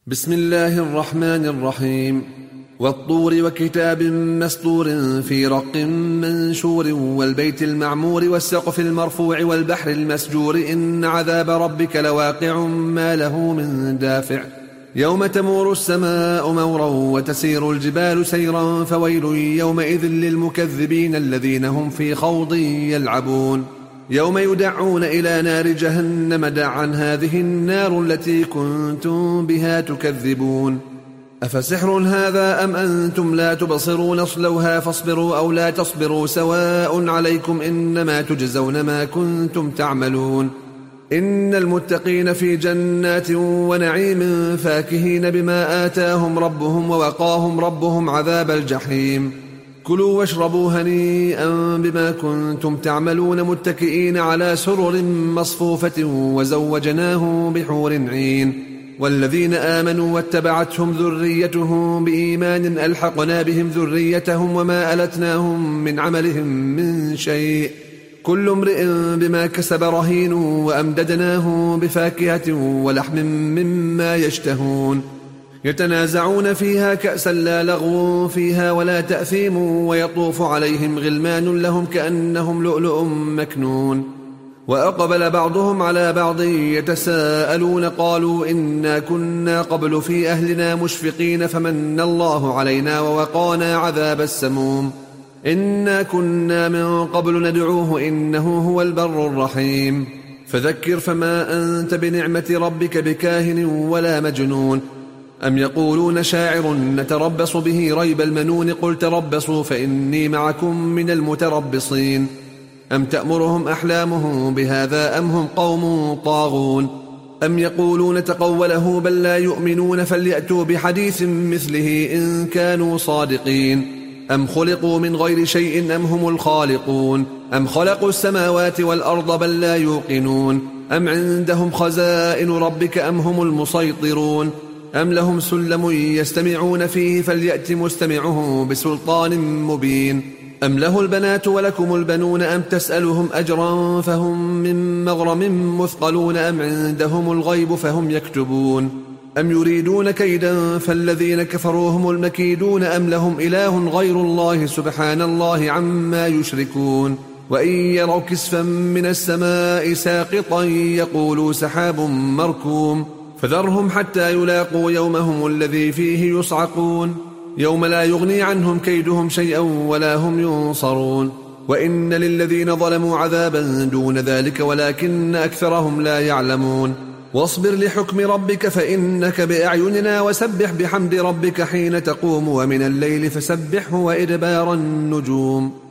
بسم الله الرحمن الرحيم. والطور وكتاب مسطور في رق منشور والبيت المعمور والسقف المرفوع والبحر المسجور إن عذاب ربك لواقع ما له من دافع يوم تمور السماء مورا وتسير الجبال سيرا فويل يومئذ للمكذبين الذين هم في خوض يلعبون يوم يدعون إلى نار جهنم دعا هذه النار التي كنتم بها تكذبون أفسحر هذا أم أنتم لا تبصرون اصلوها فاصبروا أو لا تصبروا سواء عليكم إنما تجزون ما كنتم تعملون إن المتقين في جنات ونعيم فاكهين بما آتاهم ربهم ووقاهم ربهم عذاب الجحيم كلوا واشربوا هنيئا بما كنتم تعملون متكئين على سرر مصفوفة وزوجناهم بحور عين والذين آمنوا واتبعتهم ذريتهم بإيمان ألحقنا بهم ذريتهم وما ألتناهم من عملهم من شيء كل امرئ بما كسب رهين وأمددناه بفاكهة ولحم مما يشتهون يتنازعون فيها كأسا لا لغو فيها ولا تأثيم ويطوف عليهم غلمان لهم كأنهم لؤلؤ مكنون وأقبل بعضهم على بعض يتساءلون قالوا إنا كنا قبل في أهلنا مشفقين فمن الله علينا ووقانا عذاب السموم إنا كنا من قبل ندعوه إنه هو البر الرحيم فذكر فما أنت بنعمة ربك بكاهن ولا مجنون أم يقولون شاعر نتربص به ريب المنون قل تربصوا فإني معكم من المتربصين أم تأمرهم أحلامهم بهذا أم هم قوم طاغون أم يقولون تقوله بل لا يؤمنون فليأتوا بحديث مثله إن كانوا صادقين أم خلقوا من غير شيء أم هم الخالقون أم خلقوا السماوات والأرض بل لا يوقنون أم عندهم خزائن ربك أم هم المسيطرون أم لهم سلم يستمعون فيه فليأت مستمعه بسلطان مبين أم له البنات ولكم البنون أم تسألهم أجرا فهم من مغرم مثقلون أم عندهم الغيب فهم يكتبون أم يريدون كيدا فالذين كفروا هم المكيدون أم لهم إله غير الله سبحان الله عما يشركون وإن يروا كسفا من السماء ساقطا يقولوا سحاب مركوم فذرهم حتى يلاقوا يومهم الذي فيه يصعقون يوم لا يغني عنهم كيدهم شيئا ولا هم ينصرون وإن للذين ظلموا عذابا دون ذلك ولكن أكثرهم لا يعلمون واصبر لحكم ربك فإنك بأعيننا وسبح بحمد ربك حين تقوم ومن الليل فسبحه وإدبار النجوم